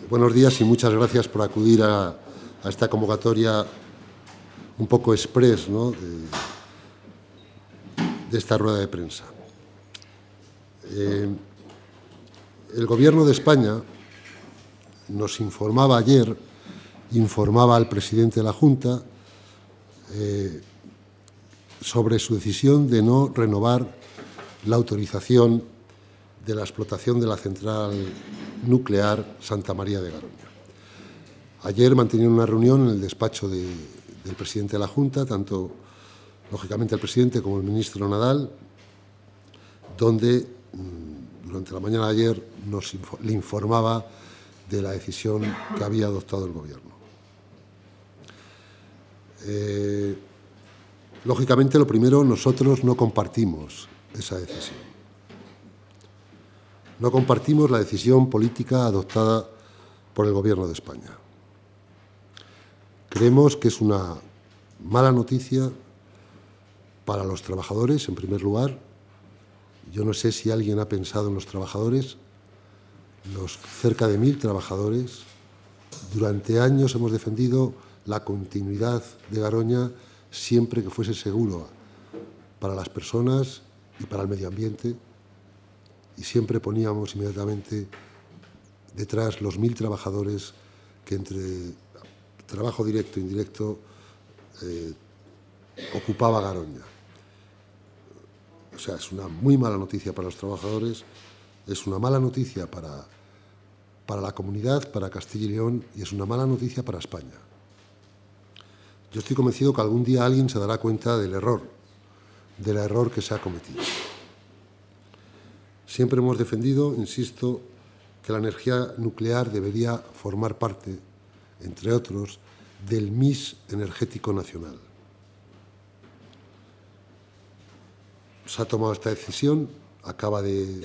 Buenos días y muchas gracias por acudir a esta convocatoria un poco express, ¿no?, de esta rueda de prensa. El Gobierno de España nos informaba ayer, informaba al presidente de la Junta sobre su decisión de no renovar la autorización de la explotación de la central nuclear Santa María de Garoña. Ayer mantenían una reunión en el despacho del presidente de la Junta, tanto, lógicamente, el presidente como el ministro Nadal, donde durante la mañana de ayer le informaba de la decisión que había adoptado el Gobierno. Lógicamente, lo primero, nosotros no compartimos esa decisión. No compartimos la decisión política adoptada por el Gobierno de España. Creemos que es una mala noticia para los trabajadores, en primer lugar. Yo no sé si alguien ha pensado en los trabajadores, los cerca de 1000 trabajadores. Durante años hemos defendido la continuidad de Garoña siempre que fuese seguro para las personas y para el medio ambiente, y siempre poníamos inmediatamente detrás los 1000 trabajadores que, entre trabajo directo e indirecto, ocupaba Garoña. O sea, es una muy mala noticia para los trabajadores, es una mala noticia para la comunidad, para Castilla y León, y es una mala noticia para España. Yo estoy convencido que algún día alguien se dará cuenta del error que se ha cometido. Siempre hemos defendido, insisto, que la energía nuclear debería formar parte, entre otros, del mix energético nacional. Se ha tomado esta decisión, acaba de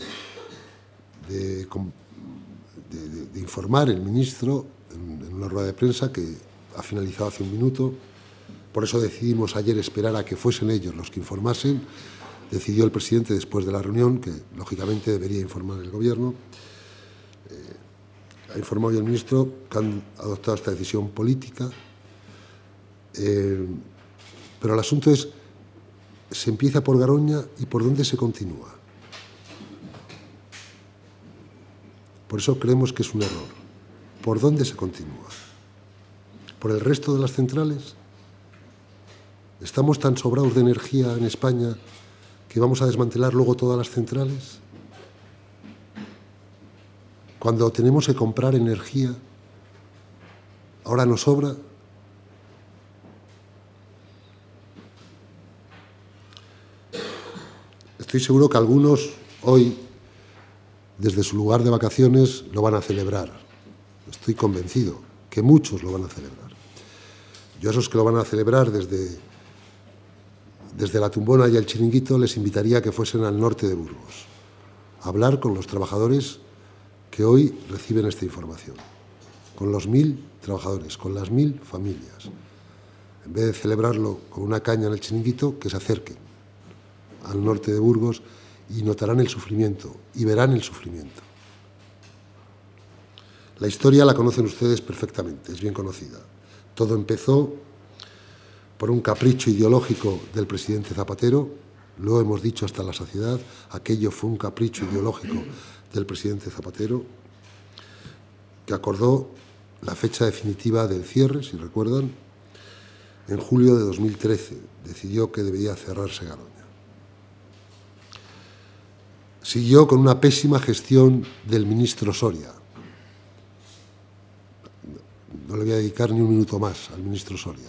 informar el ministro en una rueda de prensa que ha finalizado hace un minuto. Por eso decidimos ayer esperar a que fuesen ellos los que informasen. Decidió el presidente, después de la reunión, que lógicamente debería informar el Gobierno. Ha informado el ministro que han adoptado esta decisión política. Pero el asunto es, ¿se empieza por Garoña y por dónde se continúa? Por eso creemos que es un error. ¿Por dónde se continúa? ¿Por el resto de las centrales? ¿Estamos tan sobrados de energía en España que vamos a desmantelar luego todas las centrales? Cuando tenemos que comprar energía, ahora nos sobra. Estoy seguro que algunos hoy, desde su lugar de vacaciones, lo van a celebrar. Estoy convencido que muchos lo van a celebrar. Yo a esos que lo van a celebrar desde la Tumbona y el Chiringuito les invitaría a que fuesen al norte de Burgos, a hablar con los trabajadores que hoy reciben esta información, con los 1000 trabajadores, con las 1000 familias. En vez de celebrarlo con una caña en el Chiringuito, que se acerquen al norte de Burgos y notarán el sufrimiento y verán el sufrimiento. La historia la conocen ustedes perfectamente, es bien conocida. Todo empezó por un capricho ideológico del presidente Zapatero, lo hemos dicho hasta la saciedad, aquello fue un capricho ideológico del presidente Zapatero, que acordó la fecha definitiva del cierre, si recuerdan, en julio de 2013, decidió que debía cerrarse Garoña. Siguió con una pésima gestión del ministro Soria. No le voy a dedicar ni un minuto más al ministro Soria.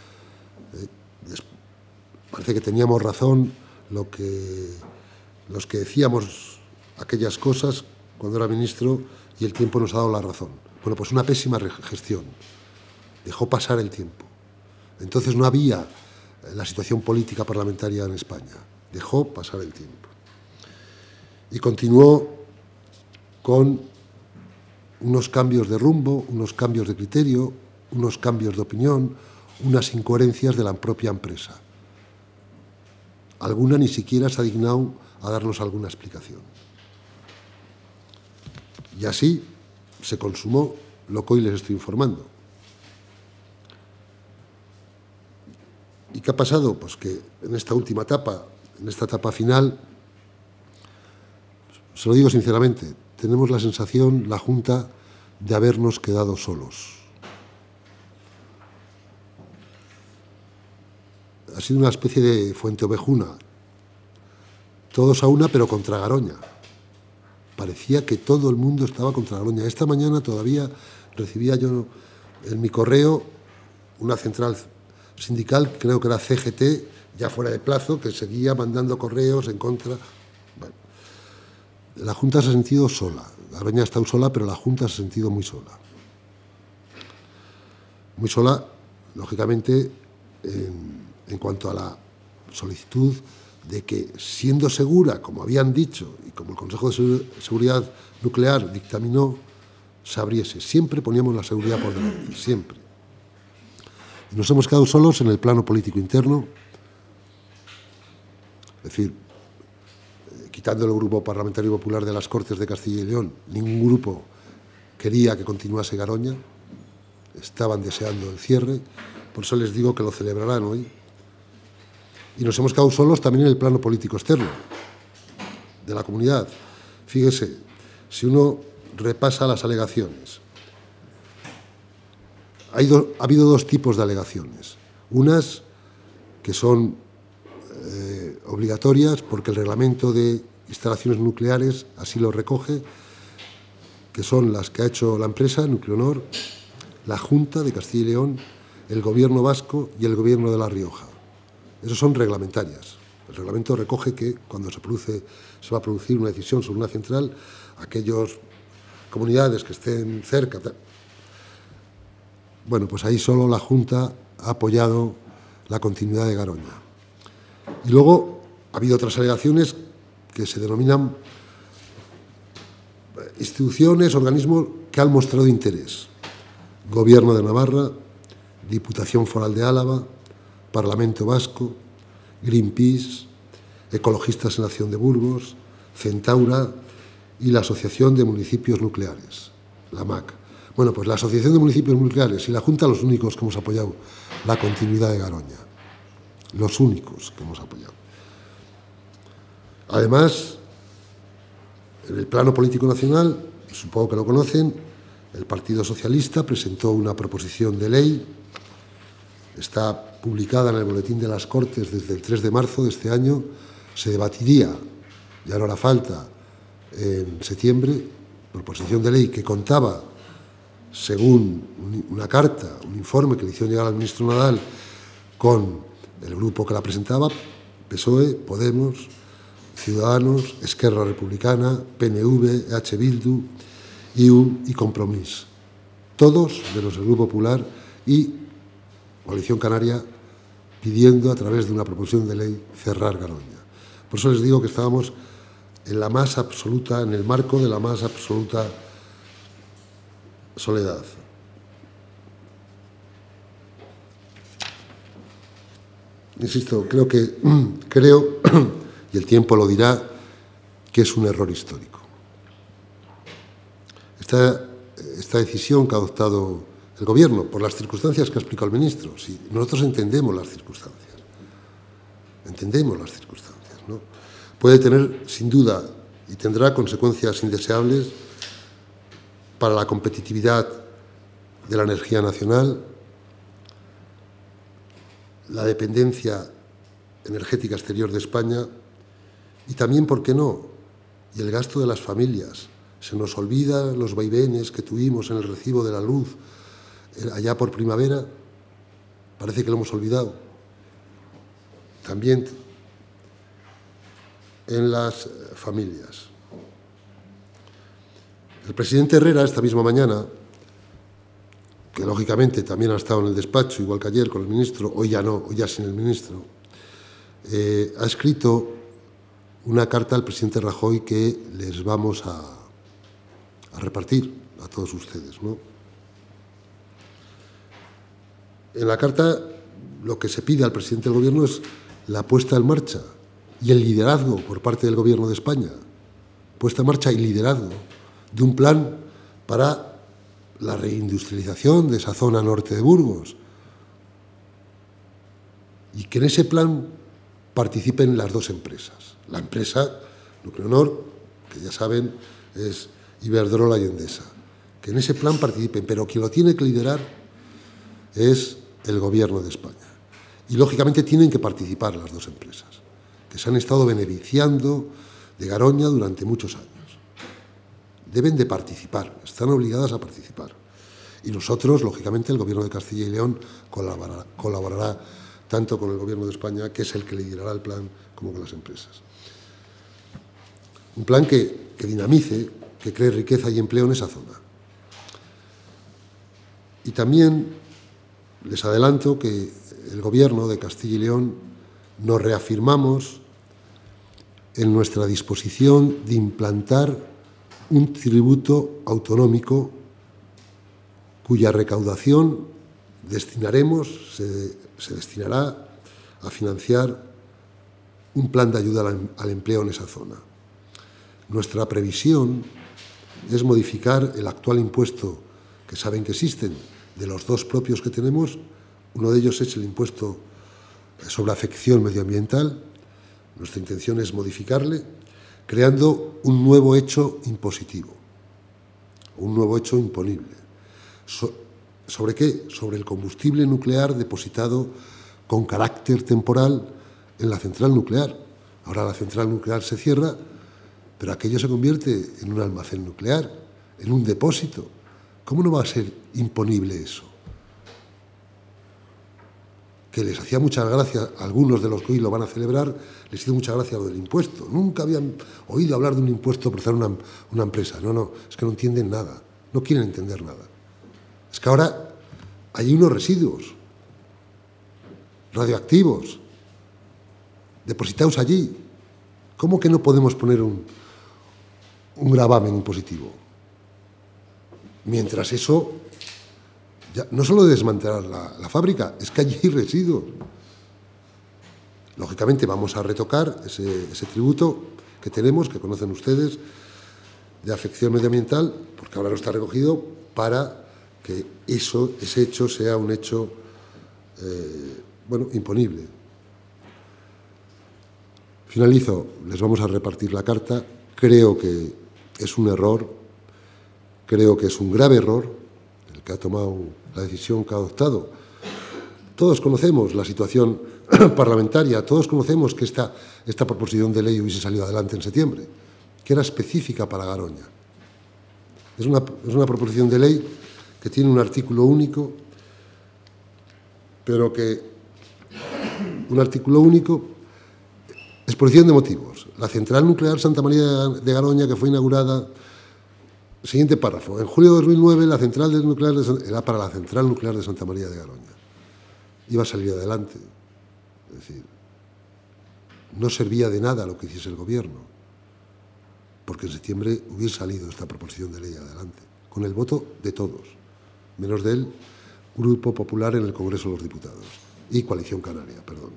Parece que teníamos razón los que decíamos aquellas cosas cuando era ministro, y el tiempo nos ha dado la razón. Bueno, pues una pésima gestión. Dejó pasar el tiempo. Entonces no había la situación política parlamentaria en España. Dejó pasar el tiempo. Y continuó con unos cambios de rumbo, unos cambios de criterio, unos cambios de opinión, unas incoherencias de la propia empresa. Alguna ni siquiera se ha dignado a darnos alguna explicación. Y así se consumó lo que hoy les estoy informando. ¿Y qué ha pasado? Pues que en esta última etapa, en esta etapa final, se lo digo sinceramente, tenemos la sensación, la Junta, de habernos quedado solos. Ha sido una especie de Fuenteovejuna, todos a una, pero contra Garoña. Parecía que todo el mundo estaba contra Garoña. Esta mañana todavía recibía yo en mi correo una central sindical, creo que era CGT, ya fuera de plazo, que seguía mandando correos en contra. Bueno, la Junta se ha sentido sola. Garoña ha estado sola, pero la Junta se ha sentido muy sola. Muy sola, lógicamente, en cuanto a la solicitud de que, siendo segura, como habían dicho, y como el Consejo de Seguridad Nuclear dictaminó, se abriese. Siempre poníamos la seguridad por delante, siempre. Y nos hemos quedado solos en el plano político interno, es decir, quitando el Grupo Parlamentario Popular de las Cortes de Castilla y León, ningún grupo quería que continuase Garoña, estaban deseando el cierre, por eso les digo que lo celebrarán hoy. Y nos hemos quedado solos también en el plano político externo de la comunidad. Fíjese, si uno repasa las alegaciones, ha habido dos tipos de alegaciones. Unas que son obligatorias porque el reglamento de instalaciones nucleares así lo recoge, que son las que ha hecho la empresa Nucleonor, la Junta de Castilla y León, el Gobierno vasco y el Gobierno de La Rioja. Esas son reglamentarias. El reglamento recoge que cuando se va a producir una decisión sobre una central, aquellas comunidades que estén cerca. Bueno, pues ahí solo la Junta ha apoyado la continuidad de Garoña. Y luego ha habido otras alegaciones que se denominan instituciones, organismos que han mostrado interés. Gobierno de Navarra, Diputación Foral de Álava, Parlamento Vasco, Greenpeace, Ecologistas en Acción de Burgos, Centaura y la Asociación de Municipios Nucleares, la MAC. Bueno, pues la Asociación de Municipios Nucleares y la Junta, los únicos que hemos apoyado la continuidad de Garoña. Los únicos que hemos apoyado. Además, en el plano político nacional, supongo que lo conocen, el Partido Socialista presentó una proposición de ley. Está publicada en el Boletín de las Cortes desde el 3 de marzo de este año. Se debatiría, ya no hará falta, en septiembre, proposición de ley que contaba, según una carta, un informe que le hicieron llegar al ministro Nadal, con el grupo que la presentaba, PSOE, Podemos, Ciudadanos, Esquerra Republicana, PNV, EH Bildu, IU y Compromís. Todos, menos el Grupo Popular y Coalición Canaria, pidiendo a través de una proposición de ley cerrar Garoña. Por eso les digo que estábamos en la más absoluta, en el marco de la más absoluta soledad. Insisto, creo, y el tiempo lo dirá, que es un error histórico. Esta decisión que ha adoptado el Gobierno, por las circunstancias que ha explicado el ministro, sí, nosotros entendemos las circunstancias, ¿no? Puede tener, sin duda, y tendrá consecuencias indeseables para la competitividad de la energía nacional, la dependencia energética exterior de España y también, ¿por qué no?, y el gasto de las familias. Se nos olvida los vaivenes que tuvimos en el recibo de la luz allá por primavera, parece que lo hemos olvidado. También en las familias. El presidente Herrera, esta misma mañana, que lógicamente también ha estado en el despacho, igual que ayer con el ministro, hoy ya no, hoy ya sin el ministro, ha escrito una carta al presidente Rajoy que les vamos a repartir a todos ustedes, ¿no? En la carta lo que se pide al presidente del Gobierno es la puesta en marcha y el liderazgo por parte del Gobierno de España, puesta en marcha y liderazgo de un plan para la reindustrialización de esa zona norte de Burgos, y que en ese plan participen las dos empresas. La empresa Nuclenor, que ya saben, es Iberdrola y Endesa. Que en ese plan participen, pero quien lo tiene que liderar es el Gobierno de España. Y, lógicamente, tienen que participar las dos empresas, que se han estado beneficiando de Garoña durante muchos años. Deben de participar, están obligadas a participar. Y nosotros, lógicamente, el Gobierno de Castilla y León colaborará tanto con el Gobierno de España, que es el que liderará el plan, como con las empresas. Un plan que dinamice, que cree riqueza y empleo en esa zona. Y también les adelanto que el Gobierno de Castilla y León nos reafirmamos en nuestra disposición de implantar un tributo autonómico cuya recaudación se destinará a financiar un plan de ayuda al empleo en esa zona. Nuestra previsión es modificar el actual impuesto, que saben que existen, de los dos propios que tenemos. Uno de ellos es el impuesto sobre afección medioambiental. Nuestra intención es modificarle, creando un nuevo hecho impositivo, un nuevo hecho imponible. ¿Sobre qué? Sobre el combustible nuclear depositado con carácter temporal en la central nuclear. Ahora la central nuclear se cierra, pero aquello se convierte en un almacén nuclear, en un depósito. ¿Cómo no va a ser imponible eso? Que les hacía mucha gracia, a algunos de los que hoy lo van a celebrar, les hizo mucha gracia lo del impuesto. Nunca habían oído hablar de un impuesto por cerrar una empresa. No, es que no entienden nada, no quieren entender nada. Es que ahora hay unos residuos radioactivos depositados allí. ¿Cómo que no podemos poner un gravamen impositivo? Mientras eso, ya, no solo de desmantelar la fábrica, es que allí hay residuos. Lógicamente vamos a retocar ese tributo que tenemos, que conocen ustedes, de afección medioambiental, porque ahora no está recogido, para que ese hecho sea un hecho imponible. Finalizo, les vamos a repartir la carta. Creo que es un error, creo que es un grave error el que ha tomado la decisión que ha adoptado. Todos conocemos la situación parlamentaria, todos conocemos que esta proposición de ley hubiese salido adelante en septiembre, que era específica para Garoña. Es una proposición de ley que tiene un artículo único, pero que un artículo único, exposición de motivos. La central nuclear Santa María de Garoña, que fue inaugurada, siguiente párrafo, en julio de 2009 la central nuclear era para la central nuclear de Santa María de Garoña. Iba a salir adelante. Es decir, no servía de nada lo que hiciese el Gobierno, porque en septiembre hubiese salido esta proposición de ley adelante, con el voto de todos, menos del Grupo Popular en el Congreso de los Diputados y Coalición Canaria, perdón.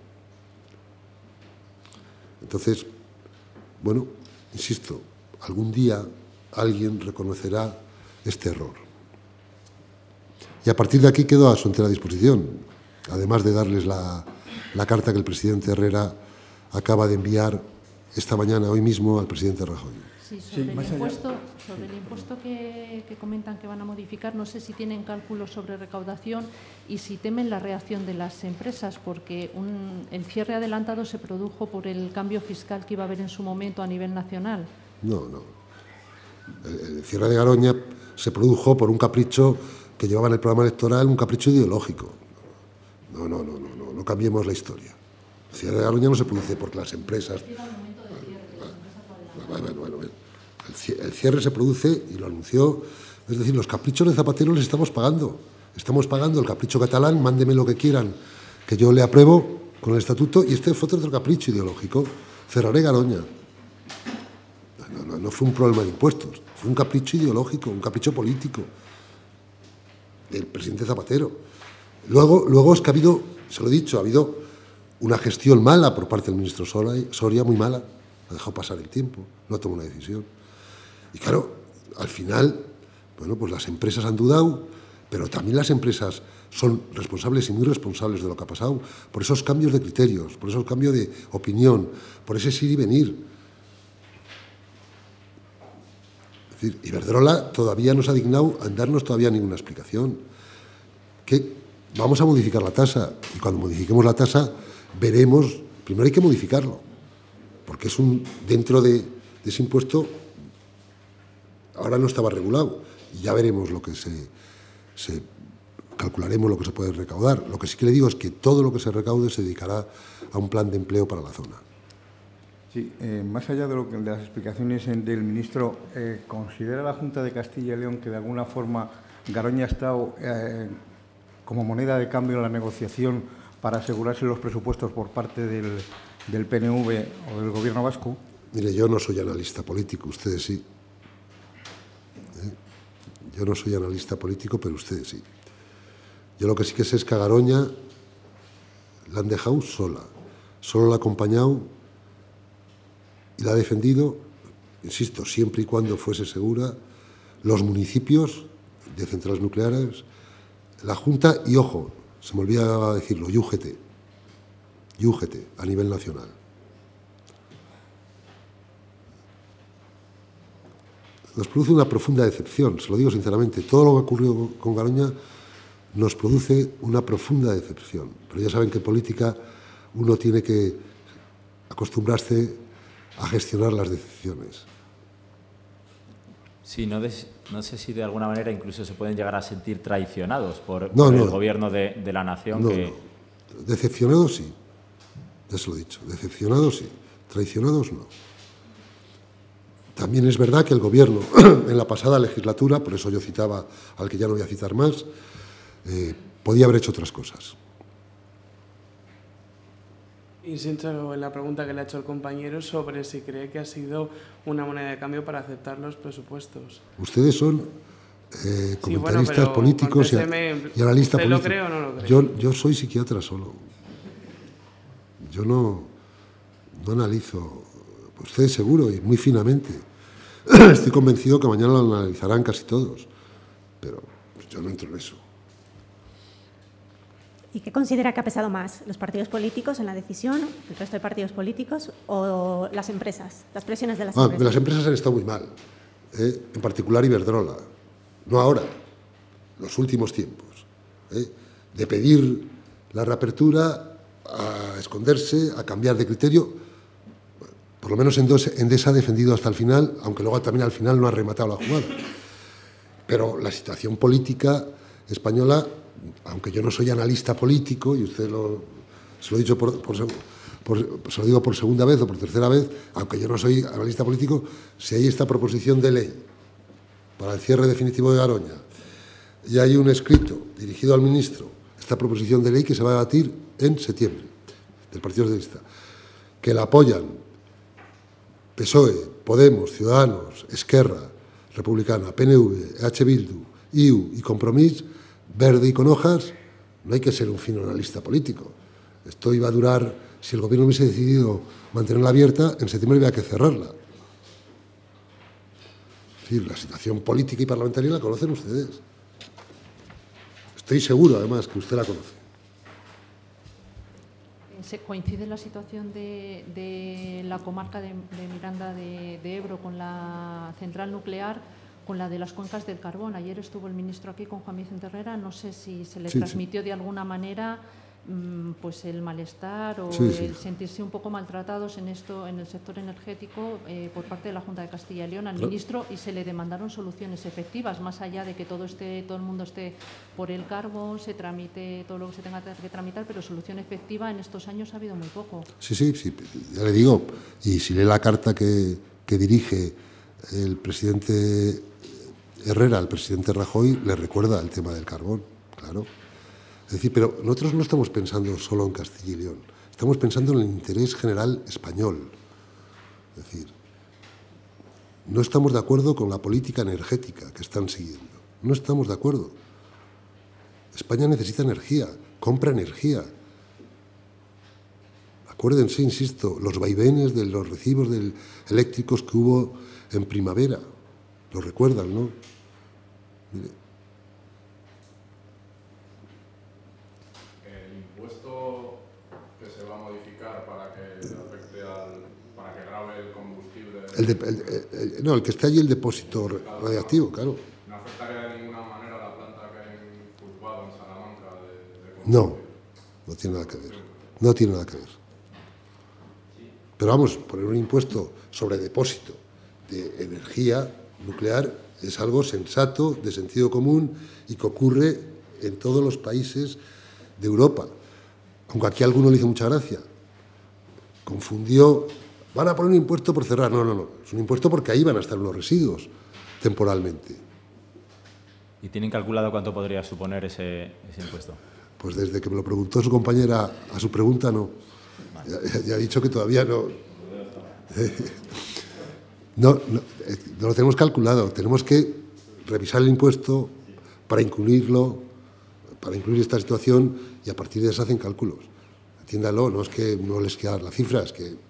Entonces, bueno, insisto, algún día alguien reconocerá este error. Y a partir de aquí quedo a su entera disposición, además de darles la carta que el presidente Herrera acaba de enviar esta mañana, hoy mismo, al presidente Rajoy. Sí, sobre el impuesto que comentan que van a modificar, no sé si tienen cálculos sobre recaudación y si temen la reacción de las empresas, porque el cierre adelantado se produjo por el cambio fiscal que iba a haber en su momento a nivel nacional. No. El cierre de Garoña se produjo por un capricho que llevaba en el programa electoral, un capricho ideológico. No cambiemos la historia. El cierre de Garoña no se produce porque las empresas... El cierre se produce, y lo anunció, es decir, los caprichos de Zapatero les estamos pagando. Estamos pagando el capricho catalán, mándeme lo que quieran, que yo le apruebo con el estatuto, y este fue otro capricho ideológico. Cerraré Garoña. No fue un problema de impuestos, fue un capricho ideológico, un capricho político del presidente Zapatero. Luego es que ha habido, se lo he dicho, ha habido una gestión mala por parte del ministro Soria, muy mala. Ha dejado pasar el tiempo, no ha tomado una decisión. Y claro, al final, Bueno, pues las empresas han dudado, pero también las empresas son responsables y muy responsables de lo que ha pasado, por esos cambios de criterios, por esos cambios de opinión, por ese ir y venir. Es decir, Iberdrola todavía no se ha dignado a darnos todavía ninguna explicación. Que vamos a modificar la tasa, y cuando modifiquemos la tasa veremos, primero hay que modificarlo, porque es dentro de ese impuesto ahora no estaba regulado, y ya veremos lo que calcularemos lo que se puede recaudar. Lo que sí que le digo es que todo lo que se recaude se dedicará a un plan de empleo para la zona. Sí, más allá de las explicaciones del ministro, ¿considera la Junta de Castilla y León que de alguna forma Garoña ha estado como moneda de cambio en la negociación para asegurarse los presupuestos por parte del PNV o del Gobierno vasco? Mire, yo no soy analista político, ustedes sí. Yo no soy analista político, pero ustedes sí. Yo lo que sí que sé es que a Garoña la han dejado sola. Solo la ha acompañado y la ha defendido, insisto, siempre y cuando fuese segura, los municipios de centrales nucleares, la Junta y, ojo, se me olvidaba decirlo, y UGT a nivel nacional. Nos produce una profunda decepción, se lo digo sinceramente. Todo lo que ha ocurrido con Garoña nos produce una profunda decepción. Pero ya saben que en política uno tiene que acostumbrarse a gestionar las decepciones. Sí, no sé si de alguna manera incluso se pueden llegar a sentir traicionados por el gobierno de la nación. No. Decepcionados sí, ya se lo he dicho. Decepcionados sí, traicionados no. También es verdad que el Gobierno, en la pasada legislatura, por eso yo citaba al que ya no voy a citar más, podía haber hecho otras cosas. Insisto en la pregunta que le ha hecho el compañero sobre si cree que ha sido una moneda de cambio para aceptar los presupuestos. Ustedes son comentaristas políticos y analistas políticos. ¿Lo cree o no lo cree? Yo soy psiquiatra solo. Yo no analizo. Ustedes seguro y muy finamente. Estoy convencido que mañana lo analizarán casi todos, pero yo no entro en eso. ¿Y qué considera que ha pesado más, los partidos políticos en la decisión, el resto de partidos políticos o las empresas, las presiones de las empresas? Las empresas han estado muy mal, en particular Iberdrola, no ahora, los últimos tiempos, de pedir la reapertura, a esconderse, a cambiar de criterio. Por lo menos Endesa ha defendido hasta el final, aunque luego también al final no ha rematado la jugada. Pero la situación política española, aunque yo no soy analista político, y usted se lo he dicho se lo digo por segunda vez o por tercera vez, aunque yo no soy analista político, si hay esta proposición de ley para el cierre definitivo de Garoña y hay un escrito dirigido al ministro, esta proposición de ley que se va a debatir en septiembre, del Partido Socialista, que la apoyan PSOE, Podemos, Ciudadanos, Esquerra Republicana, PNV, EH Bildu, IU y Compromís, verde y con hojas, no hay que ser un fino analista político. Esto iba a durar, si el Gobierno hubiese decidido mantenerla abierta, en septiembre había que cerrarla. Es decir, la situación política y parlamentaria la conocen ustedes. Estoy seguro, además, que usted la conoce. ¿Coincide la situación de la comarca de Miranda de Ebro con la central nuclear con la de las cuencas del carbón? Ayer estuvo el ministro aquí con Juan Vicente Herrera, no sé si se le transmitió de alguna manera pues el malestar o el sentirse un poco maltratados en el sector energético por parte de la Junta de Castilla y León al ministro, y se le demandaron soluciones efectivas, más allá de que todo el mundo esté por el carbón, se tramite todo lo que se tenga que tramitar, pero solución efectiva en estos años ha habido muy poco. Sí, ya le digo, y si lee la carta que dirige el presidente Herrera al presidente Rajoy, le recuerda el tema del carbón, claro. Es decir, pero nosotros no estamos pensando solo en Castilla y León, estamos pensando en el interés general español. Es decir, no estamos de acuerdo con la política energética que están siguiendo, no estamos de acuerdo. España necesita energía, compra energía. Acuérdense, insisto, los vaivenes de los recibos eléctricos que hubo en primavera, lo recuerdan, ¿no? Mire. El impuesto que se va a modificar para que afecte para que grave el combustible... No, el que está allí, el depósito radiactivo, claro. ¿No afectaría de ninguna manera la planta que hay en Cultuado, en Salamanca? No tiene nada que ver. No tiene nada que ver. Pero vamos, poner un impuesto sobre depósito de energía nuclear es algo sensato, de sentido común y que ocurre en todos los países de Europa. Aunque aquí a alguno le hizo mucha gracia. Confundió, van a poner un impuesto por cerrar. No. Es un impuesto porque ahí van a estar unos residuos temporalmente. ¿Y tienen calculado cuánto podría suponer ese impuesto? Pues desde que me lo preguntó su compañera a su pregunta, no. Ya ha dicho que todavía no. No lo tenemos calculado. Tenemos que revisar el impuesto para incluirlo, para incluir esta situación, y a partir de eso hacen cálculos. Entiéndalo, no es que no les quiera dar la cifra, es que...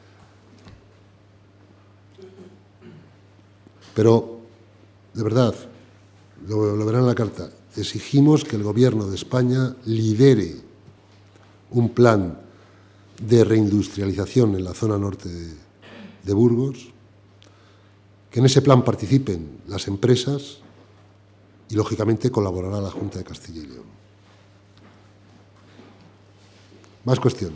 Pero, de verdad, lo verán en la carta, exigimos que el Gobierno de España lidere un plan de reindustrialización en la zona norte de Burgos, que en ese plan participen las empresas y, lógicamente, colaborará la Junta de Castilla y León. Más cuestiones.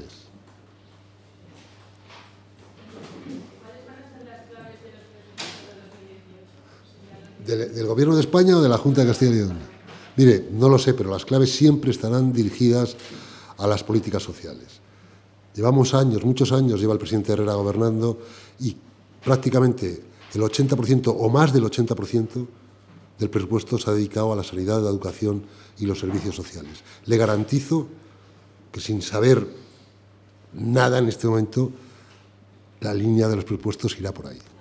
¿Cuáles van a ser las claves de los presupuestos de 2018? ¿Del Gobierno de España o de la Junta de Castilla y León? Mire, no lo sé, pero las claves siempre estarán dirigidas a las políticas sociales. Llevamos años, muchos años, lleva el presidente Herrera gobernando, y prácticamente el 80% o más del 80% del presupuesto se ha dedicado a la sanidad, la educación y los servicios sociales. Le garantizo que, sin saber nada en este momento, la línea de los presupuestos irá por ahí.